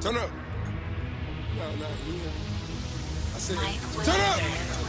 Turn up. No, yeah. I said, turn up.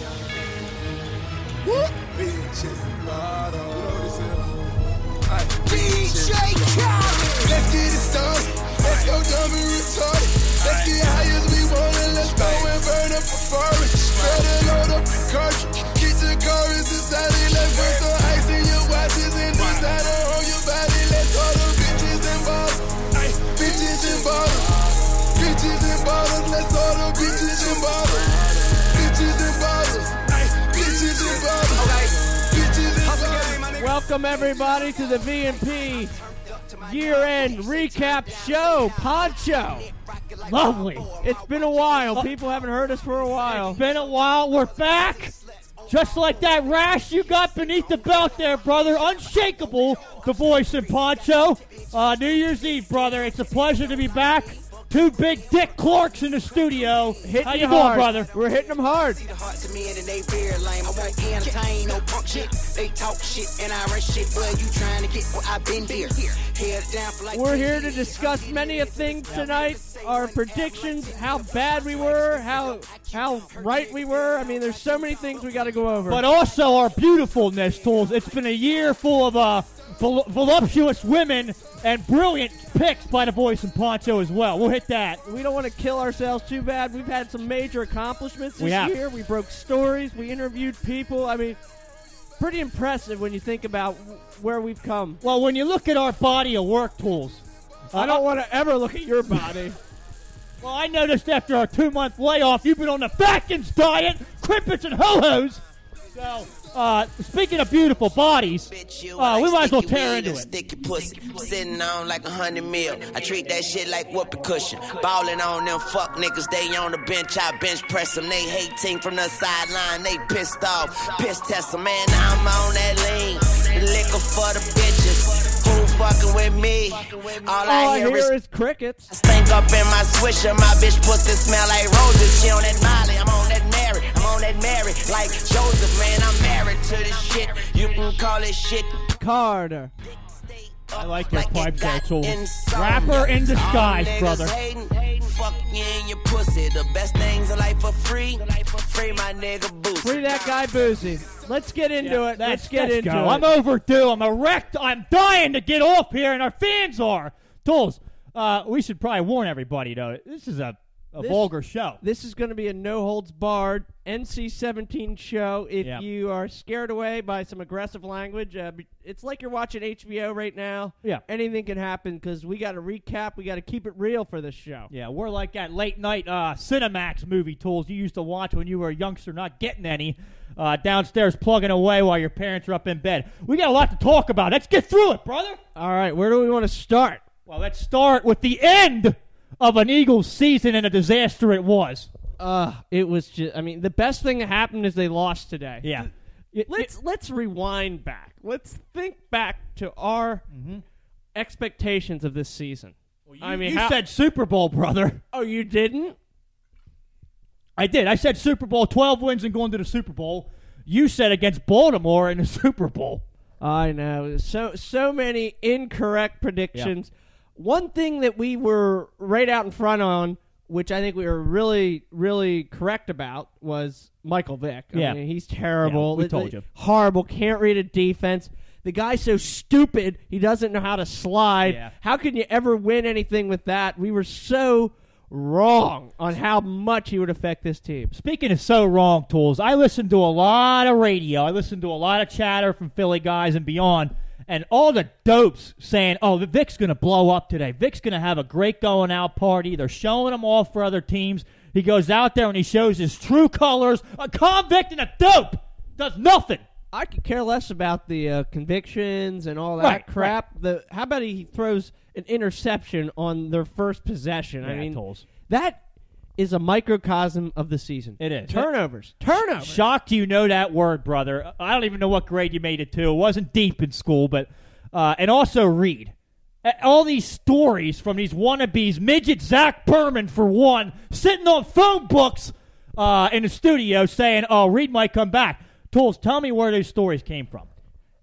Whoop. Bitches bottle. You know what it says? DJ Khaled. Let's get it started. Let's go dumb and retarded. Let's get high as we want and let's go and burn up a forest. Better load up the cartridge. Get the chorus inside it. Let's put some ice in your watches and designer on your body. Let's all the bitches and bottles. Bitches and bottles. Bitches and bottles. Let's all the bitches and bottles. Bitches and bottles. Bitches and bottles. Bitches and bottles. Welcome everybody to the V&P year-end recap show, Poncho. Lovely. It's been a while. People haven't heard us for a while. It's been a while. We're back. Just like that rash you got beneath the belt there, brother. Unshakable, the voice in Poncho. New Year's Eve, brother. It's a pleasure to be back. Two big dick Clarks in the studio. How you doing, brother? We're hitting them hard. We're here to discuss many of things tonight. Our predictions, how bad we were, how right we were. I mean, there's so many things we got to go over. But also our beautifulness, Tools. It's been a year full of voluptuous women and brilliant picks by the voice in Poncho as well. We'll hit that. We don't want to kill ourselves too bad. We've had some major accomplishments this year. We broke stories. We interviewed people. I mean, pretty impressive when you think about where we've come. Well, when you look at our body of work, Tools. I don't want to ever look at your body. Well, I noticed after our 2-month layoff, you've been on the Fatkins diet, crimpets and ho-hos. So, speaking of beautiful bodies, we might as well tear into it. Stick your pussy, sitting on like 100 mil. I treat that shit like whoopee cushion. Ballin' on them fuck niggas, they on the bench, I bench press them. They hating from the sideline, they pissed off. Piss test them, man, I'm on that lean. The liquor for the bitches. Who fucking with me? All I hear is crickets. I stink up in my swisher, my bitch pussy smell like roses. She on that Molly, I'm on that Mary. I'm on that Mary, like Joseph, man, I'm married to this shit. You can call it shit. Carter. I like your pipe there, Tools. Rapper in disguise, brother. Fuck you and your pussy. The best things in life for free. Free my nigga Boosie. Free that guy Boosie. Let's get into it. Let's get into it. I'm overdue. I'm erect. I'm dying to get off here, and our fans are. Tools, we should probably warn everybody, though. This is a vulgar show. This is going to be a no-holds-barred NC-17 show. If you are scared away by some aggressive language, it's like you're watching HBO right now. Yeah. Anything can happen because we got to recap. We got to keep it real for this show. Yeah, we're like that late-night Cinemax movie, Tools, you used to watch when you were a youngster not getting any, downstairs plugging away while your parents are up in bed. We got a lot to talk about. Let's get through it, brother. All right, where do we want to start? Well, let's start with the end of an Eagles season and a disaster it was. It was just, I mean, the best thing that happened is they lost today. Yeah. Let's rewind back. Let's think back to our expectations of this season. Well, you said Super Bowl, brother. Oh, you didn't? I did. I said Super Bowl, 12 wins and going to the Super Bowl. You said against Baltimore in the Super Bowl. I know. So many incorrect predictions. Yeah. One thing that we were right out in front on, which I think we were really, really correct about, was Michael Vick. I mean, he's terrible. Yeah, we told you. Horrible. Can't read a defense. The guy's so stupid, he doesn't know how to slide. Yeah. How can you ever win anything with that? We were so wrong on how much he would affect this team. Speaking of so wrong, Tools, I listened to a lot of radio. I listened to a lot of chatter from Philly guys and beyond. And all the dopes saying, oh, Vic's going to blow up today. Vic's going to have a great going-out party. They're showing him off for other teams. He goes out there and he shows his true colors. A convict and a dope does nothing. I could care less about the convictions and all that crap. Right. How about he throws an interception on their first possession? Yeah, I mean, Tools. That is a microcosm of the season. It is. Turnovers. Shocked you know that word, brother. I don't even know what grade you made it to. It wasn't deep in school, but and also Reed. All these stories from these wannabes, midget Zach Berman for one, sitting on phone books in the studio saying, oh, Reed might come back. Tools, tell me where those stories came from.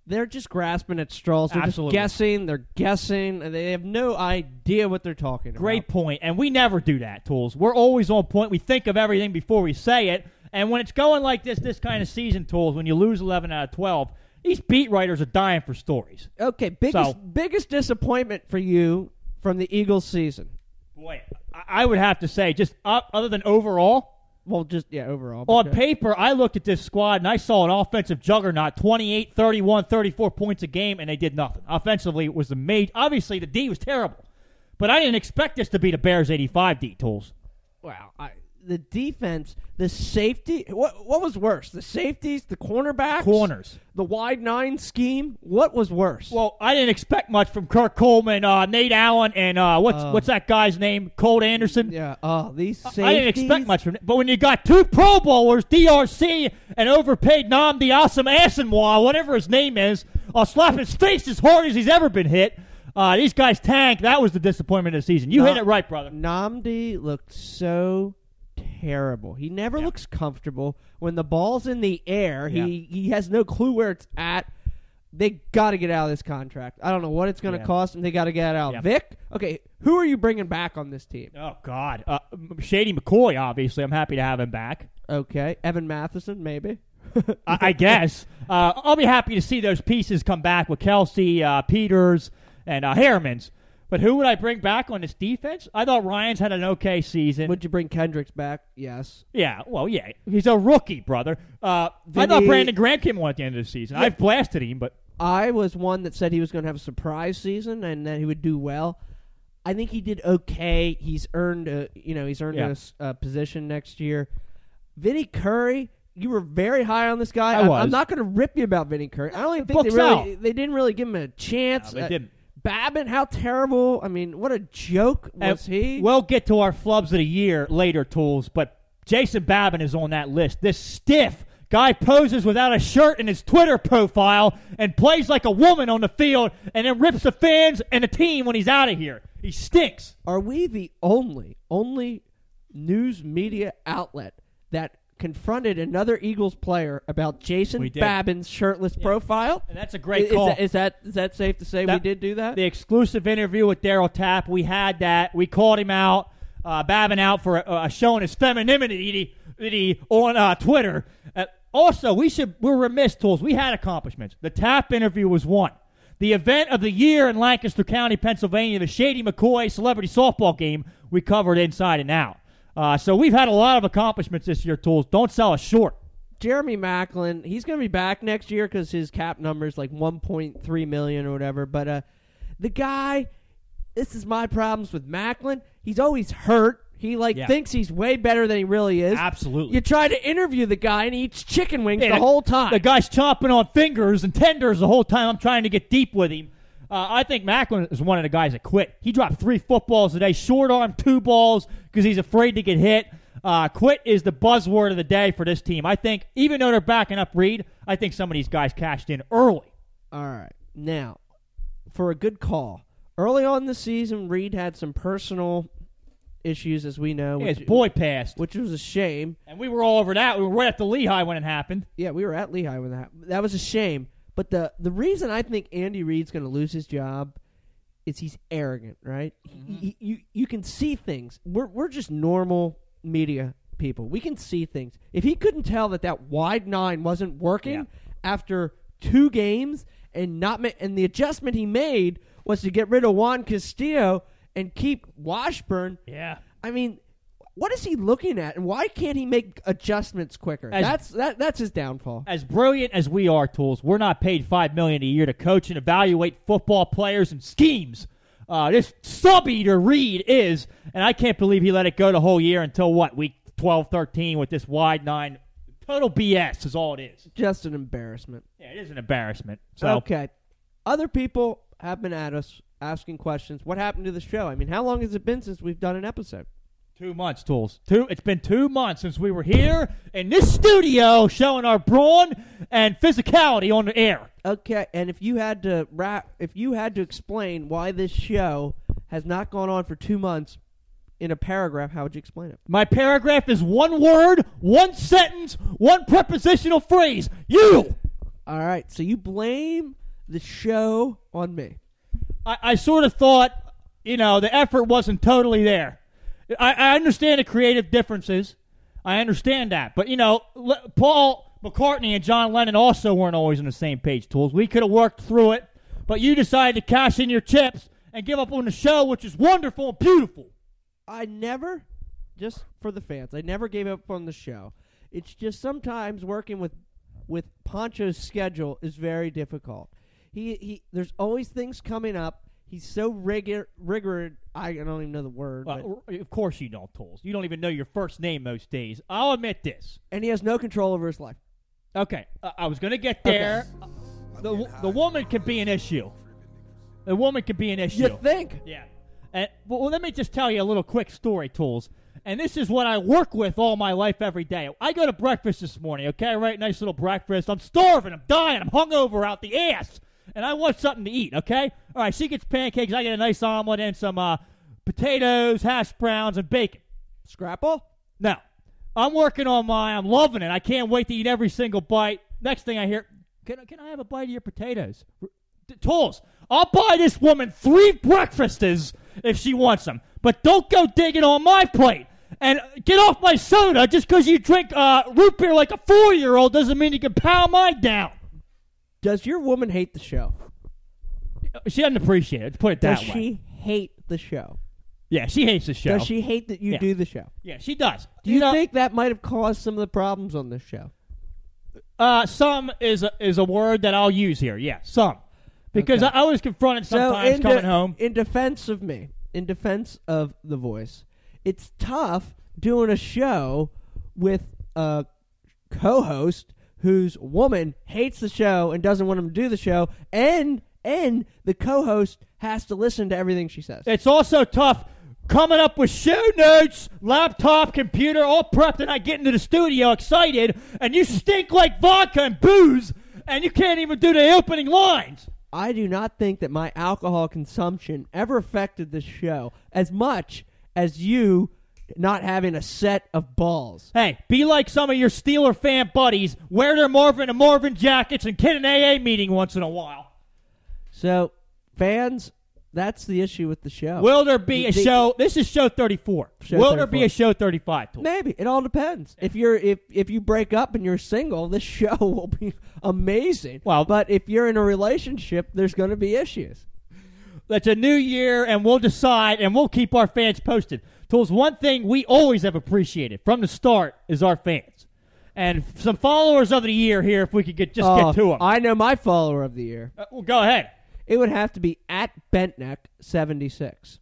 they're just grasping at straws. They're Absolutely. just guessing. They're guessing. And they have no idea what they're talking about. Great point. And we never do that, Tools. We're always on point. We think of everything before we say it. And when it's going like this kind of season, Tools, when you lose 11 out of 12, these beat writers are dying for stories. Okay, biggest disappointment for you from the Eagles season? Boy, I would have to say, just other than overall, Well, just, overall. on paper, I looked at this squad and I saw an offensive juggernaut, 28, 31, 34 points a game, and they did nothing. Offensively, it was obviously, the D was terrible. But I didn't expect this to be the Bears' 85 D, Tools. Wow. The defense, the safety, what was worse? The safeties, the cornerbacks? Corners. The wide nine scheme? What was worse? Well, I didn't expect much from Kirk Coleman, Nate Allen, and what's that guy's name? Colt Anderson? Yeah. These safeties. I didn't expect much from it. But when you got two Pro Bowlers, DRC, and overpaid Nnamdi Asamoah, whatever his name is, I'll slap his face as hard as he's ever been hit. These guys tank. That was the disappointment of the season. You hit it right, brother. Nnamdi looked so terrible. He never looks comfortable. When the ball's in the air, he has no clue where it's at. They got to get out of this contract. I don't know what it's going to cost them. They got to get out. Vic, okay, who are you bringing back on this team? Oh, God. Shady McCoy, obviously. I'm happy to have him back. Okay. Evan Matheson, maybe? I guess. I'll be happy to see those pieces come back with Kelsey, Peters, and Harriman's. But who would I bring back on this defense? I thought Ryans had an okay season. Would you bring Kendricks back? Yes. Yeah, well, yeah. He's a rookie, brother. I thought Brandon Graham came on at the end of the season. I've blasted him, but... I was one that said he was going to have a surprise season and that he would do well. I think he did okay. He's earned a position next year. Vinny Curry, you were very high on this guy. I'm not going to rip you about Vinny Curry. I don't even think they didn't really give him a chance. No, they didn't. Babbitt, how terrible. I mean, what a joke was he? We'll get to our flubs of the year later, Tools, but Jason Babbitt is on that list. This stiff guy poses without a shirt in his Twitter profile and plays like a woman on the field and then rips the fans and the team when he's out of here. He stinks. Are we the only news media outlet that confronted another Eagles player about Jason Babin's shirtless profile? And that's a great call. Is that safe to say we did do that? The exclusive interview with Daryl Tapp, we had that. We called him out, Babin out for showing his femininity on Twitter. Also, we're remiss, Tools. We had accomplishments. The Tapp interview was one. The event of the year in Lancaster County, Pennsylvania, the Shady McCoy celebrity softball game, we covered inside and out. So we've had a lot of accomplishments this year, Tools. Don't sell us short. Jeremy Maclin, he's going to be back next year because his cap number is like $1.3 million or whatever. But the guy, this is my problems with Maclin. He's always hurt. He thinks he's way better than he really is. Absolutely. You try to interview the guy and he eats chicken wings the whole time. The guy's chomping on fingers and tenders the whole time I'm trying to get deep with him. I think Maclin is one of the guys that quit. He dropped 3 footballs a day, short arm 2 balls because he's afraid to get hit. Quit is the buzzword of the day for this team. I think even though they're backing up Reed, I think some of these guys cashed in early. All right. Now, for a good call. Early on in the season, Reed had some personal issues, as we know. His boy passed. Which was a shame. And we were all over that. We were right at the Lehigh when it happened. Yeah, we were at Lehigh when that happened. That was a shame. But the reason I think Andy Reid's going to lose his job is he's arrogant, right? Mm-hmm. You can see things. We're just normal media people. We can see things. If he couldn't tell that wide 9 wasn't working after 2 games and the adjustment he made was to get rid of Juan Castillo and keep Washburn. Yeah. I mean, what is he looking at, and why can't he make adjustments quicker? That's his downfall. As brilliant as we are, Tools, we're not paid $5 million a year to coach and evaluate football players and schemes. This sub-eater Reed is, and I can't believe he let it go the whole year until, week 12, 13 with this wide 9. Total BS is all it is. Just an embarrassment. Yeah, it is an embarrassment. So. Okay. Other people have been at us asking questions. What happened to the show? I mean, how long has it been since we've done an episode? 2 months, Tools. It's been 2 months since we were here in this studio showing our brawn and physicality on the air. Okay, and if you had to explain why this show has not gone on for 2 months in a paragraph, how would you explain it? My paragraph is 1 word, 1 sentence, 1 prepositional phrase. You! All right, so you blame the show on me. I sort of thought, the effort wasn't totally there. I understand the creative differences. I understand that. But, Paul McCartney and John Lennon also weren't always on the same page, Tools. We could have worked through it, but you decided to cash in your chips and give up on the show, which is wonderful and beautiful. I never, just for the fans, I never gave up on the show. It's just sometimes working with Poncho's schedule is very difficult. He there's always things coming up. He's so rigorous. I don't even know the word. Well, of course you don't, Tools. You don't even know your first name most days. I'll admit this. And he has no control over his life. Okay, I was going to get there. Okay. The woman can be an issue. The woman can be an issue. You think? Yeah. Well, let me just tell you a little quick story, Tools. And this is what I work with all my life every day. I go to breakfast this morning, okay? I write a nice little breakfast. I'm starving. I'm dying. I'm hungover out the ass. And I want something to eat, okay? All right, she gets pancakes. I get a nice omelet and some potatoes, hash browns, and bacon. Scrapple? No. I'm working on I'm loving it. I can't wait to eat every single bite. Next thing I hear, can I have a bite of your potatoes? Tools, I'll buy this woman 3 breakfasts if she wants them. But don't go digging on my plate. And get off my soda. Just because you drink root beer like a 4-year-old doesn't mean you can pound mine down. Does your woman hate the show? She doesn't appreciate it, to put it that way. Does she hate the show? Yeah, she hates the show. Does she hate that you do the show? Yeah, she does. Do you think that might have caused some of the problems on this show? Some is a word that I'll use here. Yeah, some. Because I was confronted sometimes coming home. In defense of me, in defense of The Voice, it's tough doing a show with a co-host whose woman hates the show and doesn't want him to do the show, and the co-host has to listen to everything she says. It's also tough coming up with show notes, laptop, computer, all prepped, and I get into the studio excited, and you stink like vodka and booze, and you can't even do the opening lines. I do not think that my alcohol consumption ever affected this show as much as you not having a set of balls. Hey, be like some of your Steeler fan buddies. Wear their Marvin and Marvin jackets and get an AA meeting once in a while. So, fans, that's the issue with the show. Will there be a show? This is show 34. Will there be a show 35? Tool? Maybe. It all depends. If you break up and you're single, this show will be amazing. Well, but if you're in a relationship, there's going to be issues. It's a new year, and we'll decide, and we'll keep our fans posted. Tools, one thing we always have appreciated from the start is our fans. And some followers of the year here, if we could get to them. I know my follower of the year. Well, go ahead. It would have to be at Bentneck76.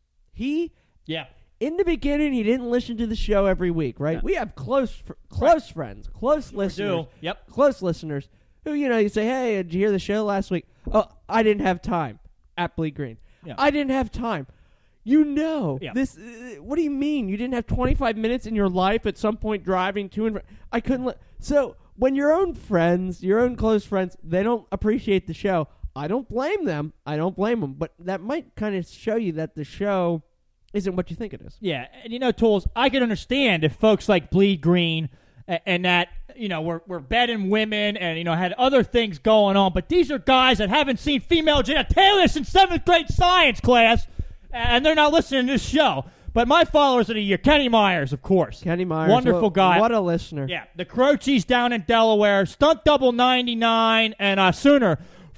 In the beginning, he didn't listen to the show every week, right? Yeah. We have close friends, close listeners. Yep. Close listeners who, you say, hey, did you hear the show last week? Oh, I didn't have time. At Bleed Green. Yeah. I didn't have time. This. What do you mean? You didn't have 25 minutes in your life at some point driving to and I couldn't. So when your own friends, your own close friends, they don't appreciate the show, I don't blame them. But that might kind of show you that the show isn't what you think it is. Yeah, and Tools, I can understand if folks like Bleed Green and that, we're betting women and, had other things going on, but these are guys that haven't seen female genitalia since 7th grade science class, and they're not listening to this show. But my followers of the year, Kenny Myers, of course. Kenny Myers. Wonderful guy. What a listener. Yeah, the Crochies down in Delaware, Stunt Double 99, and Sooner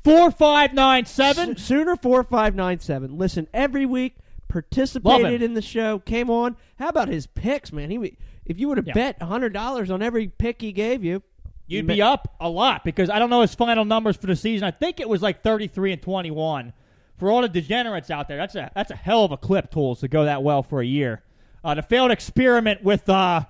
4597. Sooner 4597. Listen, every week, participated in the show, came on. How about his picks, man? If you would have bet $100 on every pick he gave you, you'd be up a lot, because I don't know his final numbers for the season. I think it was like 33-21. For all the degenerates out there, that's a hell of a clip, Tools, to go that well for a year. The failed experiment with the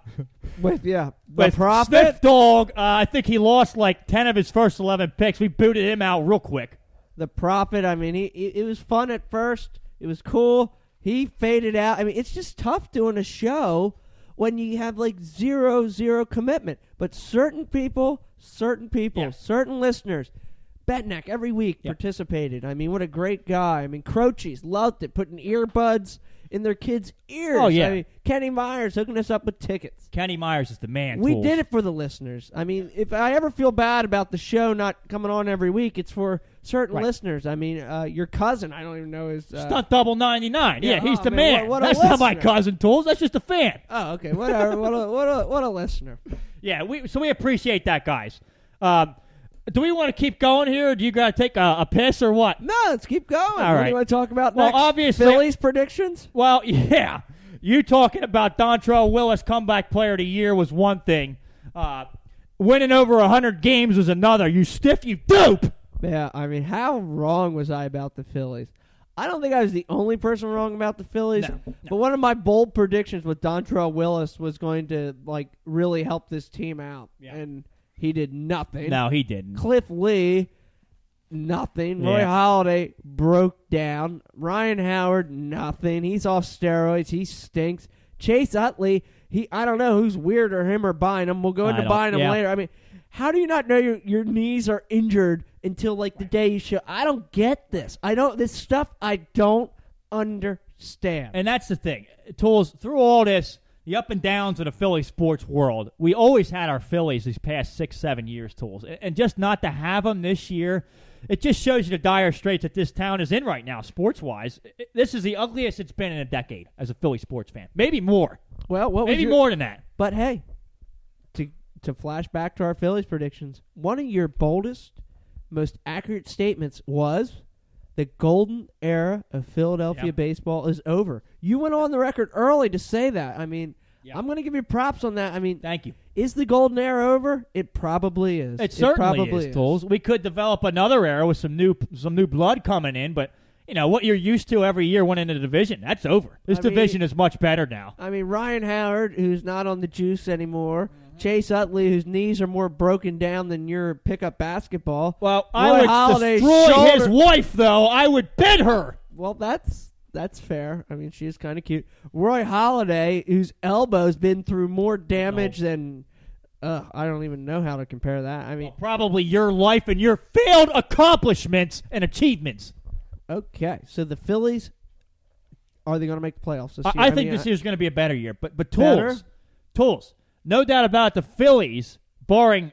Prophet Sniff Dog. I think he lost like 10 of his first 11 picks. We booted him out real quick. The Prophet. I mean, it was fun at first. It was cool. He faded out. I mean, it's just tough doing a show when you have like zero commitment. But certain people, certain listeners. Betneck every week participated. I mean, what a great guy. I mean, Crochies loved it, putting earbuds in their kids' ears. Oh, yeah. I mean, Kenny Myers hooking us up with tickets. Kenny Myers is the man. We Tools. did it for the listeners. I mean, if I ever feel bad about the show not coming on every week, it's for certain listeners. I mean, your cousin, I don't even know his... Stunt Double 99. Yeah, he's the man, man. what a That's not my listener. cousin, Tools. That's just a fan. Oh, okay, whatever. what a listener. Yeah, we appreciate that, guys. Do we want to keep going here, or do you got to take a piss or what? No, let's keep going. What right. do you want to talk about Well, next? obviously- Phillies predictions? Well, yeah. You talking about Dontrell Willis, comeback player of the year, was one thing. Winning over 100 games was another. You stiff, you dope. Yeah, I mean, how wrong was I about the Phillies? I don't think I was the only person wrong about the Phillies, No. but one of my bold predictions with Dontrell Willis was going to really help this team out, and he did nothing. No, he didn't. Cliff Lee, nothing. Roy Yeah. Halladay broke down. Ryan Howard, nothing. He's off steroids. He stinks. Chase Utley, I don't know who's weirder, him or Bynum. We'll go into Bynum later. I mean, how do you not know your knees are injured until the day you show? I don't get this. This stuff I don't understand. And that's the thing. Tools, through all this, the up and downs of the Philly sports world, we always had our Phillies these past 6-7 years, Tools. And just not to have them this year, it just shows you the dire straits that this town is in right now, sports-wise. This is the ugliest it's been in a decade as a Philly sports fan. Maybe more. Well, Maybe more than that. But hey, to flash back to our Phillies predictions, one of your boldest, most accurate statements was the golden era of Philadelphia baseball is over. You went on the record early to say that. I mean, I'm going to give you props on that. I mean, thank you. Is the golden era over? It probably is. It certainly probably is, Tools. We could develop another era with some new blood coming in, but what you're used to every year winning the division, that's over. This division is much better now. I mean, Ryan Howard, who's not on the juice anymore. Chase Utley, whose knees are more broken down than your pickup basketball. Well, Roy I would Halladay's destroy his shoulder- wife, though. I would bid her. Well, that's fair. I mean, she is kind of cute. Roy Halladay, whose elbow's been through more damage than... I don't even know how to compare that. I mean... Well, probably your life and your failed accomplishments and achievements. Okay, so the Phillies, are they going to make the playoffs this year? I think this year's going to be a better year. But Better? Tools, no doubt about it, the Phillies, barring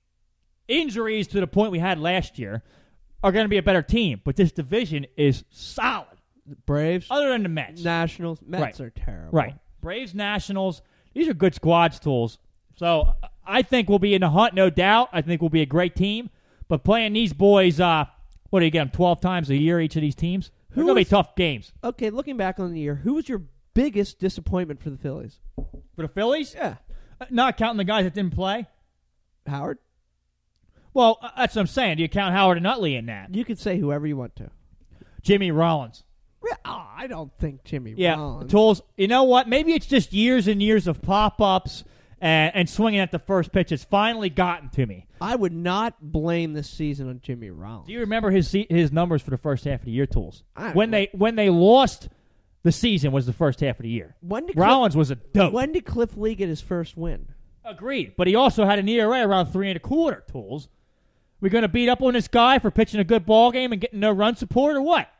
injuries to the point we had last year, are going to be a better team. But this division is solid. Braves, Other than the Mets. Nationals. Mets Right. are terrible. Right. Braves, Nationals, these are good squads, Tools. So I think we'll be in the hunt, no doubt. I think we'll be a great team. But playing these boys, what do you get them, 12 times a year, each of these teams? They're going to be tough games. Okay, looking back on the year, who was your biggest disappointment for the Phillies? For the Phillies? Yeah. Not counting the guys that didn't play? Howard? Well, that's what I'm saying. Do you count Howard and Utley in that? You can say whoever you want to. Jimmy Rollins. I don't think Jimmy Yeah, Rollins. Tools, you know what? Maybe it's just years and years of pop-ups and swinging at the first pitch. It's finally gotten to me. I would not blame this season on Jimmy Rollins. Do you remember his numbers for the first half of the year, Tools? I When they lost the season was the first half of the year. Rollins was a dope. When did Cliff Lee get his first win? Agreed. But he also had an ERA around 3.25, Tools. We going to beat up on this guy for pitching a good ball game and getting no run support or what?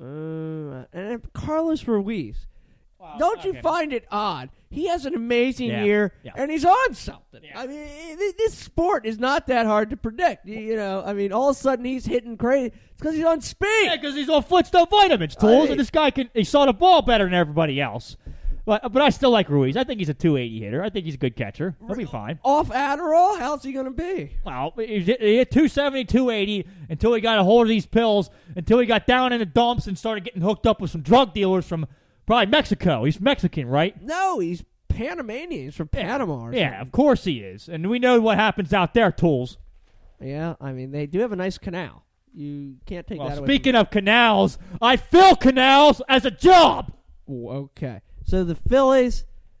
And Carlos Ruiz. Well, Don't you okay. find it odd? He has an amazing Yeah, year, yeah. and he's on something. Yeah. I mean, this sport is not that hard to predict. I mean, all of a sudden he's hitting crazy. It's because he's on speed. Yeah, because he's on Flintstone vitamins, Tools, Hey. and this guy he saw the ball better than everybody else. But I still like Ruiz. I think he's a 280 hitter. I think he's a good catcher. He'll be fine. Off Adderall? How's he going to be? Well, he hit 270, 280 until he got a hold of these pills, until he got down in the dumps and started getting hooked up with some drug dealers from probably Mexico. He's Mexican, right? No, he's Panamanian. He's from Panama. Or Yeah, something. of course he is. And we know what happens out there, Tools. Yeah, I mean, they do have a nice canal. You can't take Well, that away. speaking of canals, I fill canals as a job. Okay. So the Phillies,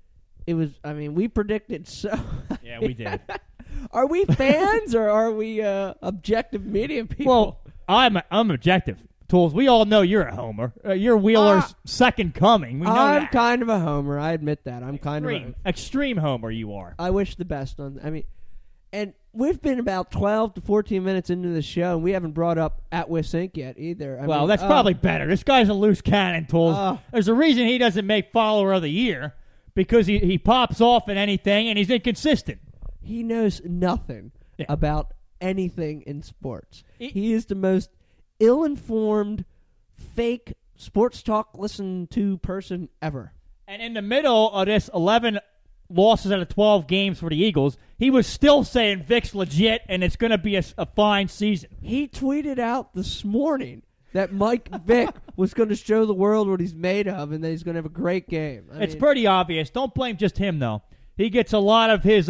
we predicted so. Yeah, we did. Are we fans or are we objective media people? Well, I'm objective. Tools, we all know you're a homer. You're Wheeler's second coming. We know I'm that. kind of a homer. I admit that. I'm kind of Extreme homer you are. I wish the best on. And We've been about 12 to 14 minutes into the show, and we haven't brought up At Wisink yet either. I mean, That's probably better. This guy's a loose cannon, Tools. There's a reason he doesn't make Follower of the Year, because he pops off in anything, and he's inconsistent. He knows nothing about anything in sports. He is the most ill-informed, fake sports talk listened to person ever. And in the middle of this 11 losses out of 12 games for the Eagles, he was still saying Vic's legit and it's going to be a fine season. He tweeted out this morning that Mike Vick was going to show the world what he's made of and that he's going to have a great game. It's pretty obvious. Don't blame just him, though. He gets a lot of his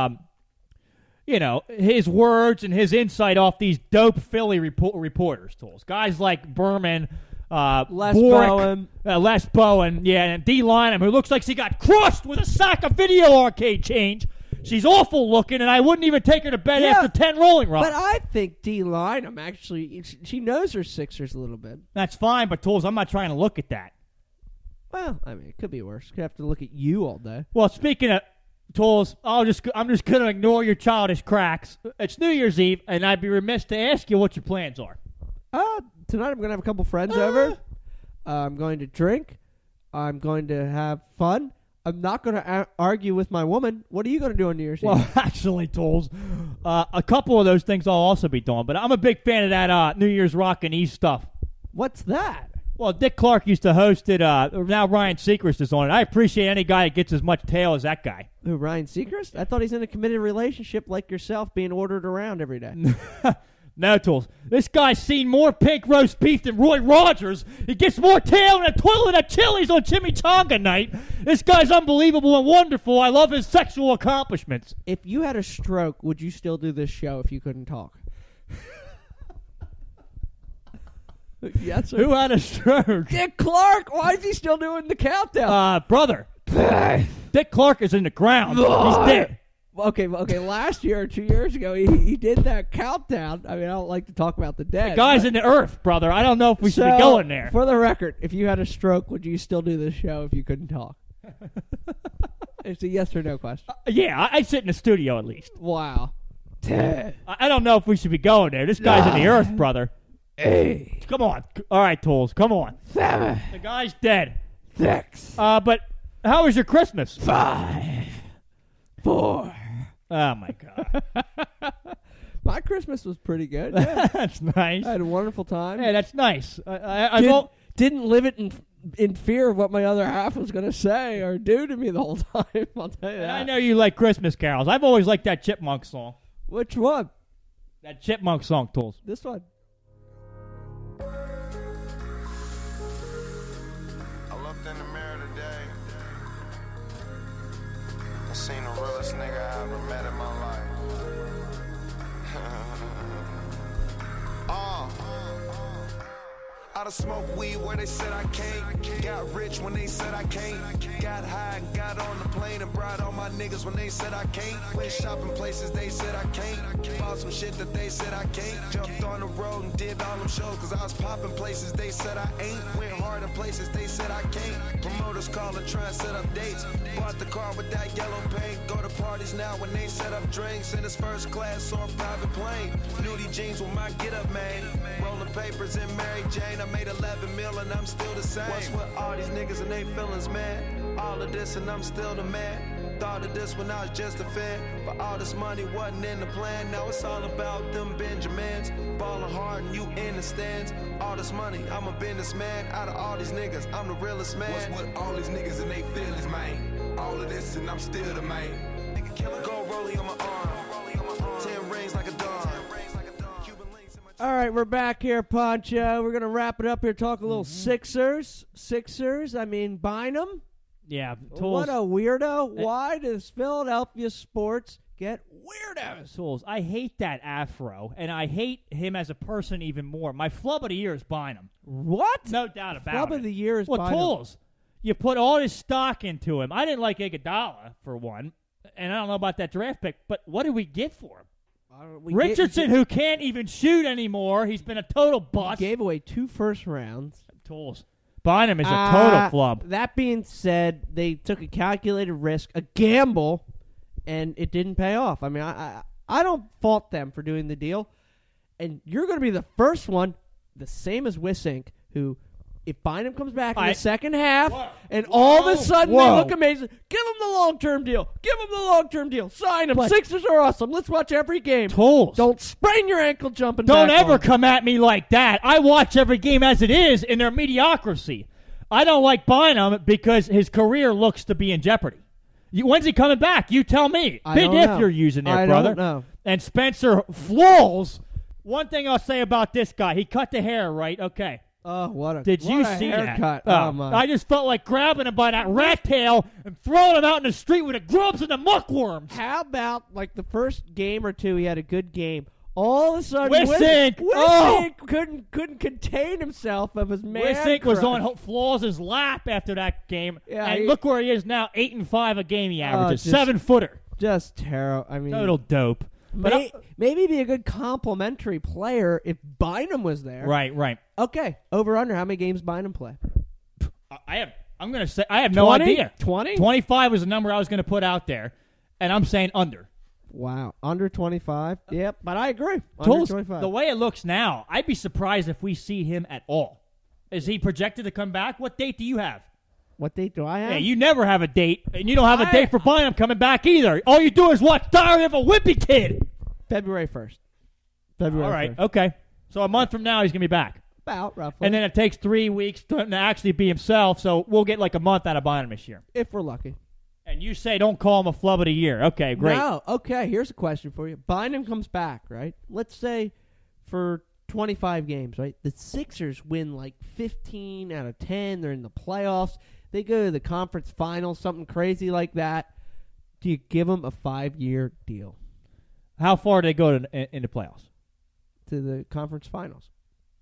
his words and his insight off these dope Philly reporters, Tools. Guys like Berman, Les Bowen, and Dee Lynam, who looks like she got crushed with a sack of video arcade change. She's awful looking, and I wouldn't even take her to bed after 10 rolling rods. But I think Dee Lynam, actually, she knows her Sixers a little bit. That's fine, but Tools, I'm not trying to look at that. Well, I mean, it could be worse. Could have to look at you all day. Well, speaking of Tools, I'm just going to ignore your childish cracks. It's New Year's Eve, and I'd be remiss to ask you what your plans are. Tonight I'm going to have a couple friends over. I'm going to drink. I'm going to have fun. I'm not going to argue with my woman. What are you going to do on New Year's Eve? Well, actually, Tools, a couple of those things I'll also be doing, but I'm a big fan of that New Year's Rockin' Eve stuff. What's that? Well, Dick Clark used to host it. Now Ryan Seacrest is on it. I appreciate any guy that gets as much tail as that guy. Who, Ryan Seacrest? I thought he's in a committed relationship like yourself, being ordered around every day. No, Tools. This guy's seen more pink roast beef than Roy Rogers. He gets more tail in a toilet at Chili's on Chimichanga night. This guy's unbelievable and wonderful. I love his sexual accomplishments. If you had a stroke, would you still do this show if you couldn't talk? Yes, sir. Who had a stroke? Dick Clark. Why is he still doing the countdown? Brother. Dick Clark is in the ground. He's dead. Okay. Last year or 2 years ago, he did that countdown. I mean, I don't like to talk about the dead. The guy's in the earth, brother. I don't know if we should be going there. For the record, if you had a stroke, would you still do this show if you couldn't talk? It's a yes or no question. Yeah, I'd sit in the studio at least. Wow. I don't know if we should be going there. This guy's in the earth, brother. Hey. Come on. All right, Tools. Come on. 7. The guy's dead. 6. But how was your Christmas? 5. 4. Oh, my God. My Christmas was pretty good. Yeah. That's nice. I had a wonderful time. Yeah, that's nice. Didn't live it in fear of what my other half was going to say or do to me the whole time. I'll tell you that. I know you like Christmas carols. I've always liked that Chipmunk song. Which one? That Chipmunk song, Tools. This one. I looked in the mirror today. I seen the realest nigga I ever met in my life. I done smoked weed where they said I can't. Got rich when they said I can't. Got high and got on the plane and brought all my niggas when they said I can't. Went shopping places they said I can't. Bought some shit that they said I can't. Jumped on the road and did all them shows cause I was popping places they said I ain't. Went hard in places they said I can't. Promoters calling trying to set up dates. Bought the car with that yellow paint. Go to parties now when they set up drinks. In his first class or private plane. Nudie jeans with my get up man. Rolling papers in Mary Jane. I made 11 mil and I'm still the same. What's with all these niggas and they feelings, man? All of this and I'm still the man. Thought of this when I was just a fan, but all this money wasn't in the plan. Now it's all about them Benjamins. Ballin' hard and you in the stands. All this money, I'm a businessman. Out of all these niggas, I'm the realest man. What's with all these niggas and they feelings, man? All of this and I'm still the man. Go rolling on my arm. 10 rings like a dog. All right, we're back here, Poncho. We're going to wrap it up here, talk a little Sixers. I mean, Bynum. Yeah. Tools. What a weirdo. Why does Philadelphia sports get weirdos? Tools. I hate that afro, and I hate him as a person even more. My flub of the year is Bynum. What? No doubt about it. Flub of the year is Well, Bynum. Tools, you put all this stock into him. I didn't like Iguodala, for one, and I don't know about that draft pick, but what did we get for him? Richardson, who can't even shoot anymore. He's been a total bust. Gave away 2 first rounds. Tools. Bynum is a total flub. That being said, they took a calculated risk, a gamble, and it didn't pay off. I mean, I don't fault them for doing the deal. And you're going to be the first one, the same as Wisink, who, if Bynum comes back in the second half, and all of a sudden they look amazing, give him the long-term deal. Give him the long-term deal. Sign him. But Sixers are awesome. Let's watch every game. Tools. Don't sprain your ankle jumping Don't back ever on. come at me like that. I watch every game as it is in their mediocrity. I don't like Bynum because his career looks to be in jeopardy. When's he coming back? You tell me. I Big don't if know. you're using there, I brother. don't know. And Spencer Flawls. One thing I'll say about this guy, he cut the hair, right? Okay. Oh, what a Did you see haircut. that? Oh, my. I just felt like grabbing him by that rat tail and throwing him out in the street with the grubs and the muckworms. How about, like, the first game or two, he had a good game. All of a sudden, Wisink. couldn't contain himself of his man Wisink was crush. on Flawls' lap after that game. Yeah, and look where he is now, 8-5 a game he averages. just- 7-footer. Just terrible. I mean, Total dope. But maybe be a good complimentary player if Bynum was there. Right. Okay, over under. How many games Bynum play? I'm going to say I have no 20? idea. 20? 25 was the number I was going to put out there, and I'm saying under. Wow, under 25. Yep, but I agree. Under Tools, 25. the way it looks now, I'd be surprised if we see him at all. Is he projected to come back? What date do you have? What date do I have? Yeah, you never have a date, and you don't have a date for Bynum coming back either. All you do is watch Diary of a Wimpy Kid. February 1st. February. All right, 1st. okay. So a month from now, he's going to be back. About roughly. And then it takes 3 weeks to actually be himself, so we'll get like a month out of Bynum this year. if we're lucky. And you say don't call him a flub of the year. Okay, great. No. Okay, here's a question for you. Bynum comes back, right? Let's say for 25 games, right? The Sixers win like 15 out of 10. They're in the playoffs. They go to the conference finals, something crazy like that. Do you give them a 5-year deal How far do they go in the playoffs? to the conference finals?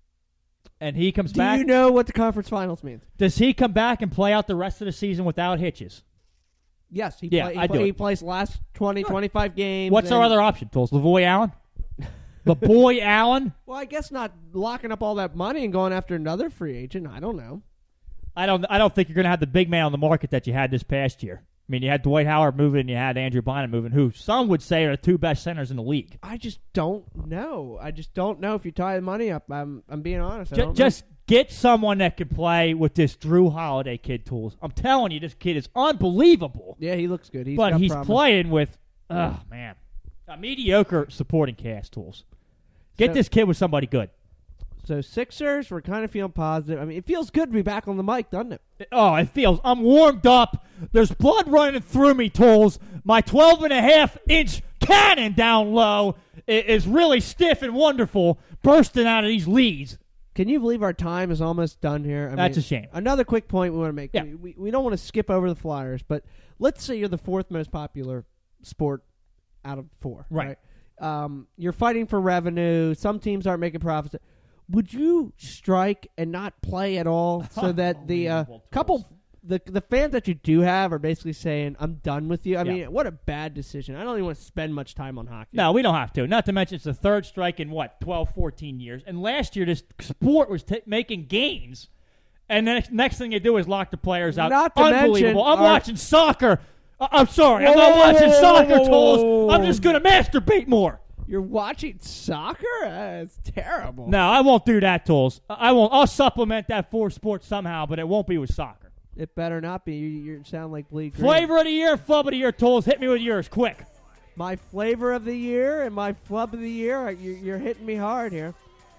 And he comes Do back. you know what the conference finals means? Does he come back and play out the rest of the season without hitches? Yes, I he plays last 20, 25 games. What's our and- other option, Tools? LaVoy Allen? LaVoy Allen? Well, I guess not locking up all that money and going after another free agent. I don't know. I don't think you're going to have the big man on the market that you had this past year. I mean, you had Dwight Howard moving, and you had Andrew Bynum moving, who some would say are the two best centers in the league. I just don't know. I just don't know if you tie the money up. I'm being honest. I don't know. Just get someone that can play with this Drew Holiday kid, Tools. I'm telling you, this kid is unbelievable. Yeah, he looks good. But got he's promise. playing with, oh, man, a mediocre supporting cast, Tools. Get So- this kid with somebody good. So Sixers, we're kind of feeling positive. I mean, it feels good to be back on the mic, doesn't it? Oh, it feels. I'm warmed up. There's blood running through me, Tools. My 12.5-inch cannon down low is really stiff and wonderful, bursting out of these leads. Can you believe our time is almost done here? That's a shame. Another quick point we want to make. Yeah. We don't want to skip over the Flyers, but let's say you're the fourth most popular sport out of four. Right. You're fighting for revenue. Some teams aren't making profits. Would you strike and not play at all so that the Unbelievable, the fans that you do have are basically saying, I'm done with you? I Yeah. mean, what a bad decision. I don't even want to spend much time on hockey. No, we don't have to. Not to mention it's the third strike in, 12, 14 years. And last year, this sport was making gains. And the next thing you do is lock the players out. Not to Unbelievable. mention I'm our- watching soccer. I'm sorry. I'm Whoa, not watching whoa, soccer, whoa, whoa, Tools. whoa. I'm just going to masturbate more. You're watching soccer? That's terrible. No, I won't do that, Tools. I won't. I'll supplement that for sports somehow, but it won't be with soccer. It better not be. You sound like Bleed Green. Flavor of the year, flub of the year, Tools. Hit me with yours, quick. My flavor of the year and my flub of the year, you're hitting me hard here.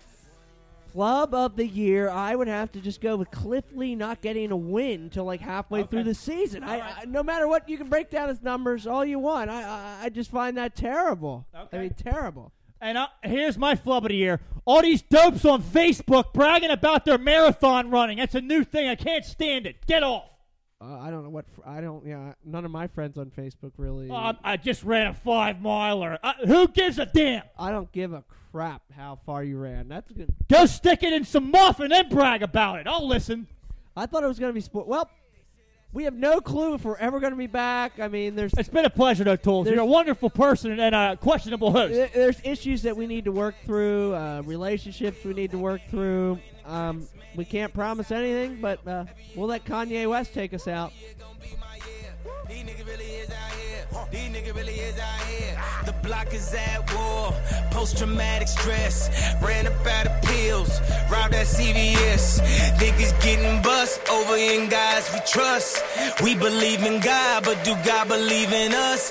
Flub of the year, I would have to just go with Cliff Lee not getting a win until like halfway through the season. I no matter what, you can break down his numbers all you want. I just find that terrible. Okay. I mean, terrible. And here's my flub of the year. All these dopes on Facebook bragging about their marathon running. That's a new thing. I can't stand it. Get off. I don't know what. Yeah, none of my friends on Facebook really. I just ran a 5-miler. Who gives a damn? I don't give a crap how far you ran. That's good. Go stick it in some muff and then brag about it. I'll listen. I thought it was going to be sport. Well, we have no clue if we're ever going to be back. I mean, there's It's been a pleasure, though, Tools. You're a wonderful person and a questionable host. there's issues that we need to work through, relationships we need to work through. We can't promise anything, but we'll let Kanye West take us out. These niggas really is out here. These niggas really is out here. The block is at war. Post-traumatic stress. Ran up out of pills. Robbed at CVS. Niggas getting bust over in guys we trust. We believe in God, but do God believe in us?